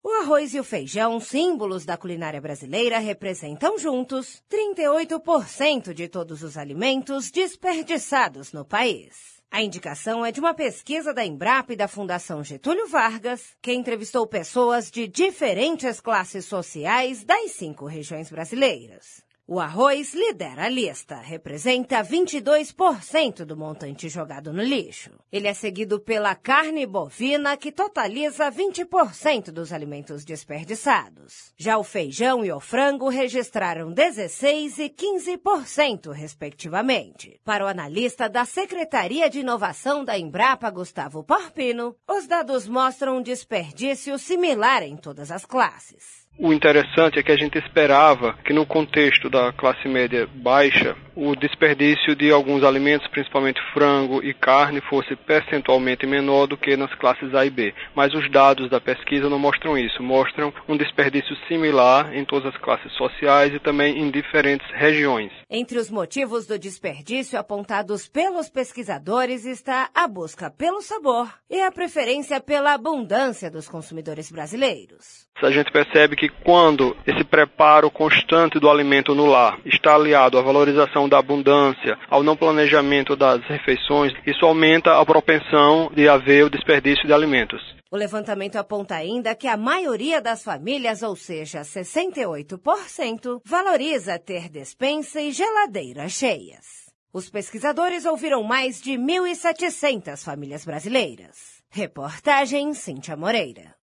O arroz e o feijão, símbolos da culinária brasileira, representam juntos 38% de todos os alimentos desperdiçados no país. A indicação é de uma pesquisa da Embrapa e da Fundação Getúlio Vargas, que entrevistou pessoas de diferentes classes sociais das 5 regiões brasileiras. O arroz lidera a lista, representa 22% do montante jogado no lixo. Ele é seguido pela carne bovina, que totaliza 20% dos alimentos desperdiçados. Já o feijão e o frango registraram 16% e 15%, respectivamente. Para o analista da Secretaria de Inovação da Embrapa, Gustavo Porpino, os dados mostram um desperdício similar em todas as classes. O interessante é que a gente esperava que no contexto da classe média baixa, o desperdício de alguns alimentos, principalmente frango e carne, fosse percentualmente menor do que nas classes A e B. Mas os dados da pesquisa não mostram isso, mostram um desperdício similar em todas as classes sociais e também em diferentes regiões. Entre os motivos do desperdício apontados pelos pesquisadores está a busca pelo sabor e a preferência pela abundância dos consumidores brasileiros. A gente percebe que quando esse preparo constante do alimento no lar está aliado à valorização da abundância, ao não planejamento das refeições, isso aumenta a propensão de haver o desperdício de alimentos. O levantamento aponta ainda que a maioria das famílias, ou seja, 68%, valoriza ter despensa e geladeira cheias. Os pesquisadores ouviram mais de 1.700 famílias brasileiras. Reportagem Cíntia Moreira.